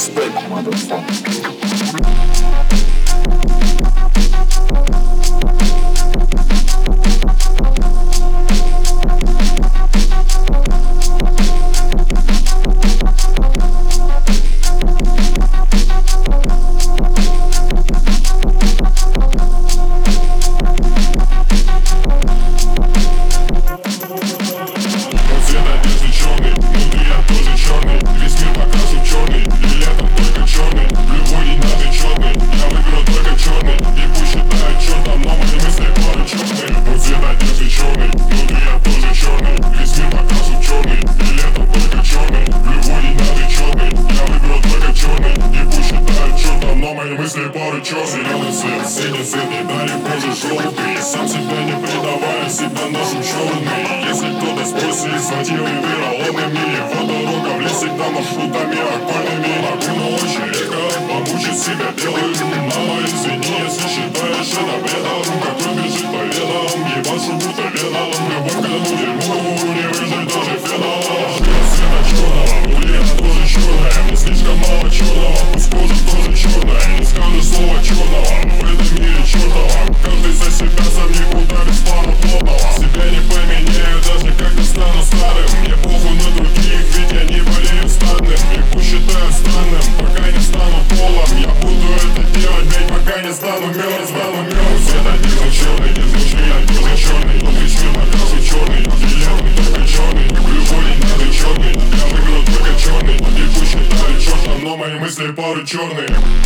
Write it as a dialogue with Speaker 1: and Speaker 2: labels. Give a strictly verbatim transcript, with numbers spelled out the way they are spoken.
Speaker 1: Respect, motherfucker.
Speaker 2: Мысли порой чёрный, зеленый цвет, синий цвет, не дали кожи желтый. Сам себя не предавая, себя ношу черный. Если кто-то спросит, с мотивами вероломными, его дорога в лес всегда маршрутами окольными. Могу ночь, река, помучить себя белым. Мама, извини, если считаешь это бредом. Какой бежит по венам, ебашу будто веном. Любовь к этому дерьму, не выжить даже феном. Ждет света черного, внутри она тоже черная. Но слишком мало черного, пусть кожа тоже черная. Не скажешь слова черного, в этом мире чертова. Каждый за себя, сам никуда без плана плотного. Себя не поменяю, даже когда стану старым. Мне похуй на других, ведь я не болею стадным. И пусть считаю странным, пока не стану полом. Я буду это делать, блять, пока не стану мертв, стану мертв. Свет один за черный, изнутри я тоже черный. Внутри мир покрашу черный, зеленый, только черный. Любой не надо черный, я выиграю только черный. И пусть считаю чертом, но мои мысли порой черные.